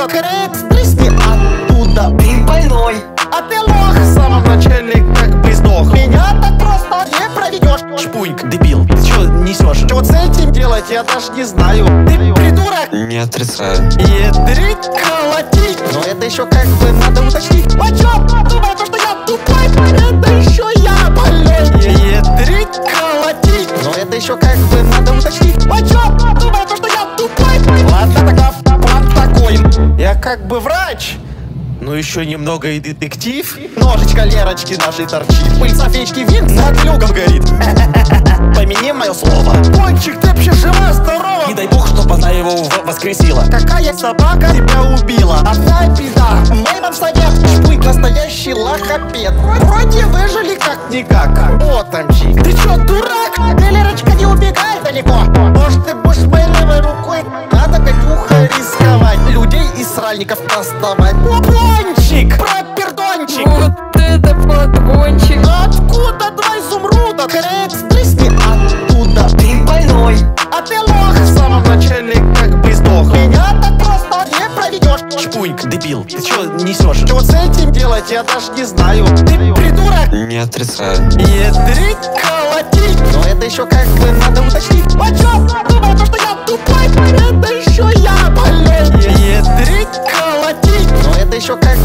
изумруда. Крик, стрясни оттуда. Ты больной, а ты лох. В самом начале как бы сдох. Меня так просто не проведешь. Шпуньк, дебил, ты чё несешь? Что с этим делать, я даже не знаю. Ты придурок. Не отрицаю. Ядрить, колотить. Но это еще как бы надо уточнить. А чё? Думаю, то, что я тупой. Это еще я больной. Ядрить, колотить. Но это еще как бы надо уточнить. А чё? Думаю, то, что я тупой. Ладно, тогда план такой. Я как бы врач. Ну еще немного и детектив. Ножичка Лерочки нашей торчит. Пыльца фечки винт над люком горит. Помяни мое слово. Пончик, ты вообще жива, здорова? Не дай бог, чтоб она его воскресила. Какая собака тебя убила? Одна беда, мой вам совет. Шпуньк настоящий лохопед. Вроде выжили как-никак. Вот там чик. Ты чё, дурак? Ты, Лерочка, не убегай далеко. Может, ты будешь моей левой рукой? Надо Катюха рисковать. Людей из сральников доставать. Пончик, пропердончик. Вот это подгончик. Откуда два изумруда? Крик, стрясни оттуда. Ты больной, а ты лох. В самом начале как бы сдох. Меня так просто не проведешь. Шпуньк, дебил, ты чё несешь? Что с этим делать, я даже не знаю. Ты придурок. Не отрицаю. Ядрить, колотить. Но это еще как бы надо уточнить. А чё? Думаю, то, что я тупой. Это еще я больной. Ядрить, колотить. Но это еще как